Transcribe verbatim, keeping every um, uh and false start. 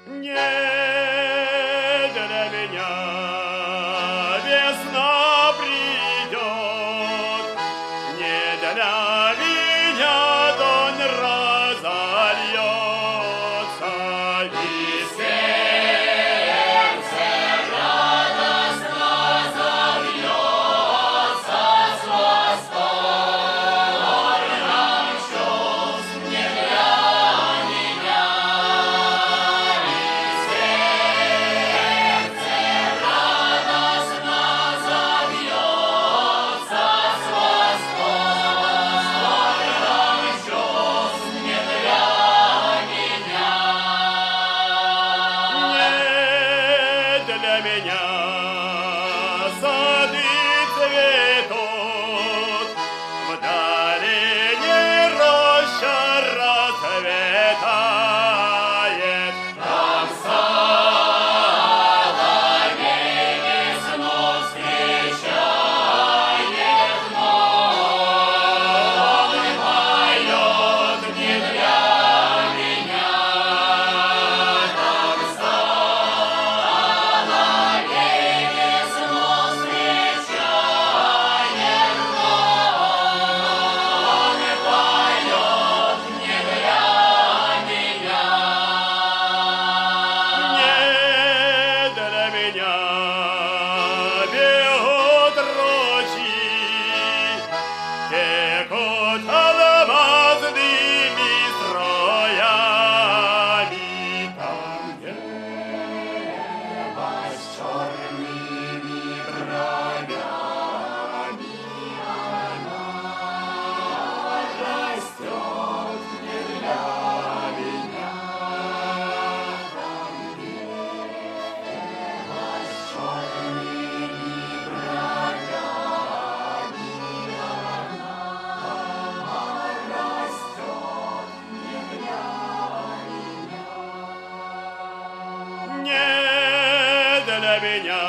Не для меня весна придет, не для меня донь разольется, и сердце радостно забьется с восторгом чувств не для меня. Для меня сады цветут, в долине роща расцветает. Там соловей весну встречает, но он поет не для меня. Там бегут ручьи, текут алмазными строями. Там небо с черными бровями, она растет не для меня. Там небо с черными бровями, она растет не для меня. Не для меня